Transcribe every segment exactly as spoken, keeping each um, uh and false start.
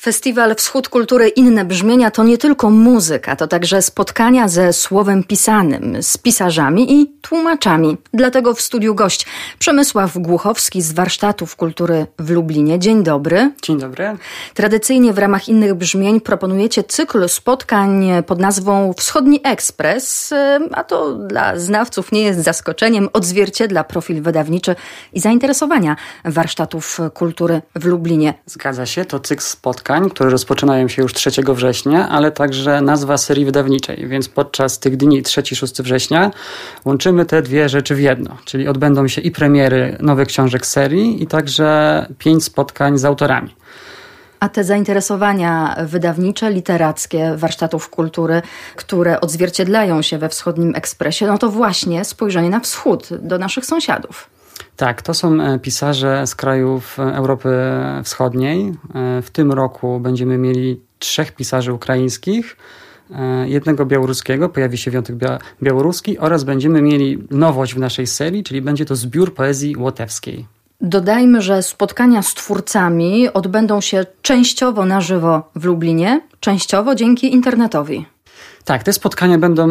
Festiwal Wschód Kultury Inne Brzmienia to nie tylko muzyka, to także spotkania ze słowem pisanym, z pisarzami i tłumaczami. Dlatego w studiu gość Przemysław Głuchowski z Warsztatów Kultury w Lublinie. Dzień dobry. Dzień dobry. Tradycyjnie w ramach Innych Brzmień proponujecie cykl spotkań pod nazwą Wschodni Ekspres, a to dla znawców nie jest zaskoczeniem, odzwierciedla profil wydawniczy i zainteresowania Warsztatów Kultury w Lublinie. Zgadza się, to cykl spotkań, które rozpoczynają się już trzeciego września, ale także nazwa serii wydawniczej, więc podczas tych dni trzeciego i szóstego września łączymy te dwie rzeczy w jedno, czyli odbędą się i premiery nowych książek serii i także pięć spotkań z autorami. A te zainteresowania wydawnicze, literackie Warsztatów Kultury, które odzwierciedlają się we Wschodnim Ekspresie, no to właśnie spojrzenie na wschód, do naszych sąsiadów. Tak, to są pisarze z krajów Europy Wschodniej. W tym roku będziemy mieli trzech pisarzy ukraińskich, jednego białoruskiego, pojawi się wyjątek bia- białoruski oraz będziemy mieli nowość w naszej serii, czyli będzie to zbiór poezji łotewskiej. Dodajmy, że spotkania z twórcami odbędą się częściowo na żywo w Lublinie, częściowo dzięki internetowi. Tak, te spotkania będą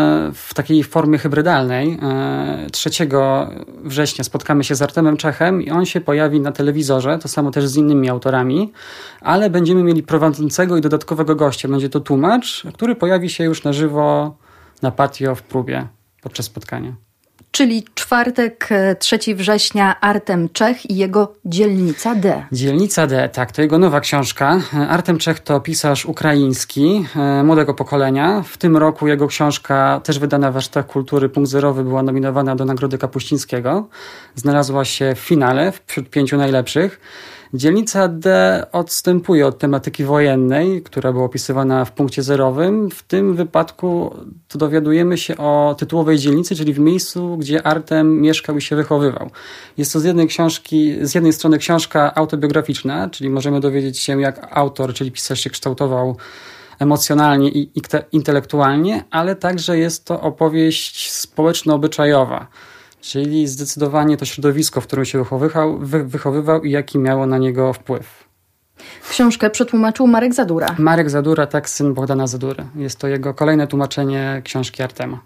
w takiej formie hybrydalnej. trzeciego września spotkamy się z Artemem Czechem i on się pojawi na telewizorze, to samo też z innymi autorami, ale będziemy mieli prowadzącego i dodatkowego gościa. Będzie to tłumacz, który pojawi się już na żywo na patio w próbie podczas spotkania. Czyli czwartek, trzeciego września, Artem Czech i jego Dzielnica D. Dzielnica D, tak, to jego nowa książka. Artem Czech to pisarz ukraiński, młodego pokolenia. W tym roku jego książka, też wydana w Warsztatach Kultury Punkt Zerowy, była nominowana do Nagrody Kapuścińskiego. Znalazła się w finale, wśród pięciu najlepszych. Dzielnica D odstępuje od tematyki wojennej, która była opisywana w punkcie zerowym. W tym wypadku to dowiadujemy się o tytułowej dzielnicy, czyli w miejscu, gdzie Artem mieszkał i się wychowywał. Jest to z jednej książki, z jednej strony książka autobiograficzna, czyli możemy dowiedzieć się, jak autor, czyli pisarz się kształtował emocjonalnie i intelektualnie, ale także jest to opowieść społeczno-obyczajowa. Czyli zdecydowanie to środowisko, w którym się wychowywał, wy, wychowywał i jaki miało na niego wpływ. Książkę przetłumaczył Marek Zadura. Marek Zadura, tak, syn Bogdana Zadury. Jest to jego kolejne tłumaczenie książki Artema.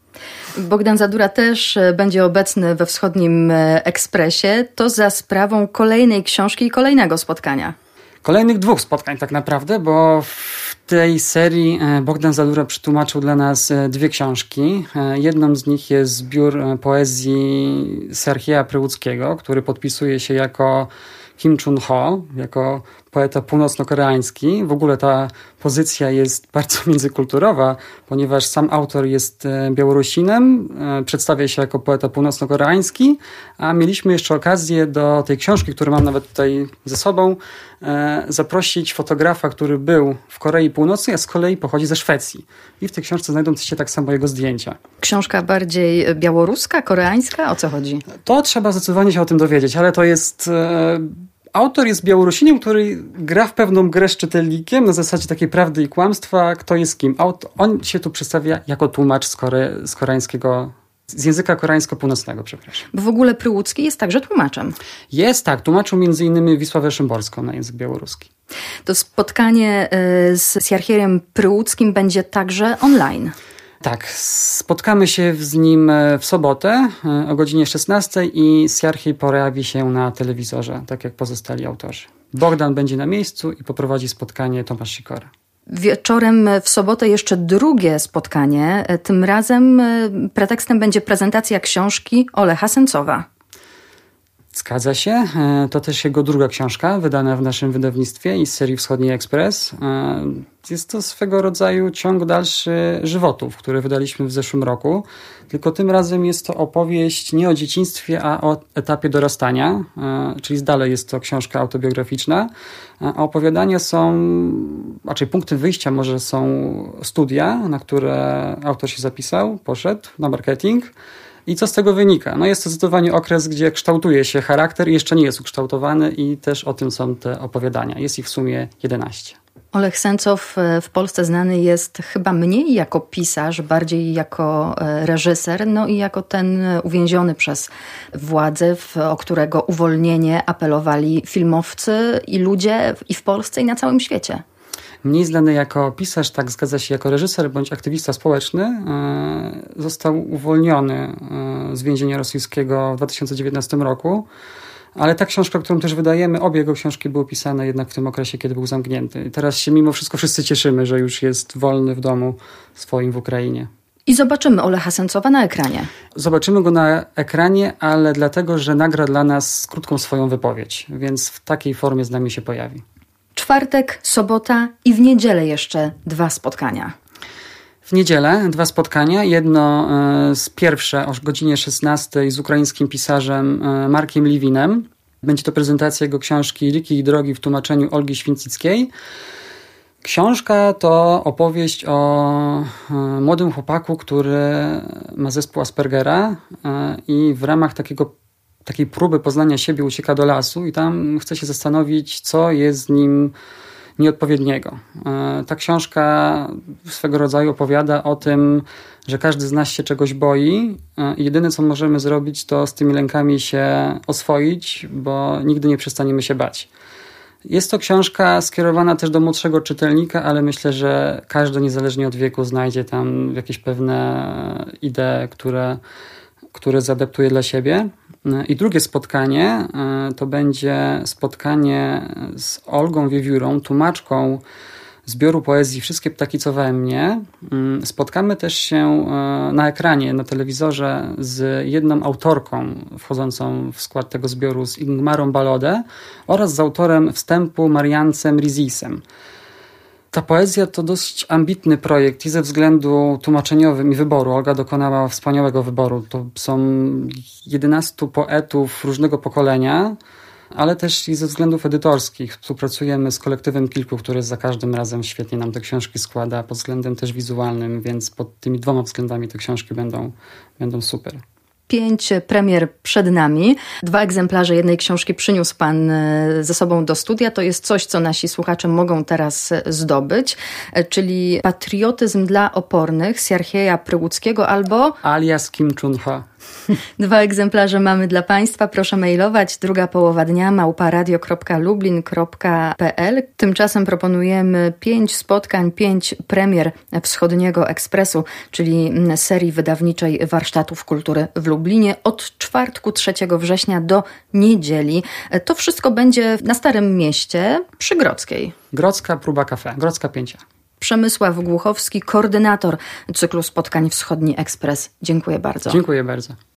Bogdan Zadura też będzie obecny we Wschodnim Ekspresie. To za sprawą kolejnej książki i kolejnego spotkania. Kolejnych dwóch spotkań tak naprawdę, bo w tej serii Bogdan Zadura przetłumaczył dla nas dwie książki. Jedną z nich jest zbiór poezji Serhieja Pryłuckiego, który podpisuje się jako Kim Chun-ho, jako poeta północno-koreański. W ogóle ta pozycja jest bardzo międzykulturowa, ponieważ sam autor jest Białorusinem, przedstawia się jako poeta północno-koreański, a mieliśmy jeszcze okazję do tej książki, którą mam nawet tutaj ze sobą, zaprosić fotografa, który był w Korei Północnej, a z kolei pochodzi ze Szwecji. I w tej książce znajdą się tak samo jego zdjęcia. Książka bardziej białoruska, koreańska? O co chodzi? To trzeba zdecydowanie się o tym dowiedzieć, ale to jest... Autor jest Białorusinem, który gra w pewną grę z czytelnikiem na zasadzie takiej prawdy i kłamstwa, kto jest kim. On się tu przedstawia jako tłumacz z, kore, z koreańskiego, z języka koreańsko-północnego, przepraszam. Bo w ogóle Pryłucki jest także tłumaczem. Jest, tak. Tłumaczył między innymi Wisławę Szymborską na język białoruski. To spotkanie z Serhiejem Pryłuckim będzie także online. Tak, spotkamy się z nim w sobotę o godzinie szesnastej i Serhiej pojawi się na telewizorze, tak jak pozostali autorzy. Bogdan będzie na miejscu i poprowadzi spotkanie Tomasz Sikora. Wieczorem w sobotę jeszcze drugie spotkanie. Tym razem pretekstem będzie prezentacja książki Olecha Sencowa. Zgadza się. To też jego druga książka, wydana w naszym wydawnictwie i z serii Wschodni Ekspres. Jest to swego rodzaju ciąg dalszy żywotów, które wydaliśmy w zeszłym roku. Tylko tym razem jest to opowieść nie o dzieciństwie, a o etapie dorastania. Czyli dalej jest to książka autobiograficzna. A opowiadania są, raczej punktem wyjścia może są studia, na które autor się zapisał, poszedł na marketing. I co z tego wynika? No jest to zdecydowanie okres, gdzie kształtuje się charakter i jeszcze nie jest ukształtowany i też o tym są te opowiadania. Jest ich w sumie jedenaście. Olech Sencow w Polsce znany jest chyba mniej jako pisarz, bardziej jako reżyser, no i jako ten uwięziony przez władzę, o którego uwolnienie apelowali filmowcy i ludzie i w Polsce, i na całym świecie. Mniej znany jako pisarz, tak zgadza się, jako reżyser bądź aktywista społeczny, został uwolniony z więzienia rosyjskiego w dwa tysiące dziewiętnastym roku. Ale ta książka, którą też wydajemy, obie jego książki były pisane jednak w tym okresie, kiedy był zamknięty. I teraz się mimo wszystko wszyscy cieszymy, że już jest wolny w domu swoim w Ukrainie. I zobaczymy Olecha Sencowa na ekranie. Zobaczymy go na ekranie, ale dlatego, że nagra dla nas krótką swoją wypowiedź, więc w takiej formie z nami się pojawi. Czwartek, sobota i w niedzielę jeszcze dwa spotkania. W niedzielę dwa spotkania. Jedno z pierwsze o godzinie szesnastej z ukraińskim pisarzem Markiem Liwinem. Będzie to prezentacja jego książki Riki i drogi w tłumaczeniu Olgi Święcickiej. Książka to opowieść o młodym chłopaku, który ma zespół Aspergera i w ramach takiego, takiej próby poznania siebie ucieka do lasu i tam chce się zastanowić, co jest z nim nieodpowiedniego. Ta książka swego rodzaju opowiada o tym, że każdy z nas się czegoś boi i jedyne, co możemy zrobić, to z tymi lękami się oswoić, bo nigdy nie przestaniemy się bać. Jest to książka skierowana też do młodszego czytelnika, ale myślę, że każdy niezależnie od wieku znajdzie tam jakieś pewne idee, które, które zaadaptuje dla siebie. I drugie spotkanie to będzie spotkanie z Olgą Wiewiórą, tłumaczką zbioru poezji Wszystkie ptaki, co we mnie. Spotkamy też się na ekranie, na telewizorze z jedną autorką wchodzącą w skład tego zbioru, z Ingmarą Balodę oraz z autorem wstępu Mariancem Rizisem. Ta poezja to dość ambitny projekt i ze względu tłumaczeniowym i wyboru. Olga dokonała wspaniałego wyboru. To są jedenastu poetów różnego pokolenia, ale też i ze względów edytorskich. Współpracujemy z kolektywem Kilku, który za każdym razem świetnie nam te książki składa pod względem też wizualnym, więc pod tymi dwoma względami te książki będą, będą super. Pięć premier przed nami. Dwa egzemplarze jednej książki przyniósł pan ze sobą do studia. To jest coś, co nasi słuchacze mogą teraz zdobyć, czyli Patriotyzm dla opornych Sierhieja Pryłuckiego albo alias Kim Chun-ho. Dwa egzemplarze mamy dla Państwa. Proszę mailować. Druga połowa dnia małpa radio kropka lublin kropka p l. Tymczasem proponujemy pięć spotkań, pięć premier Wschodniego Ekspresu, czyli serii wydawniczej Warsztatów Kultury w Lublinie od czwartku trzeciego września do niedzieli. To wszystko będzie na Starym Mieście przy Grodzkiej. Grodzka Próba Cafe, Grodzka Pięcia. Przemysław Głuchowski, koordynator cyklu spotkań Wschodni Ekspres. Dziękuję bardzo. Dziękuję bardzo.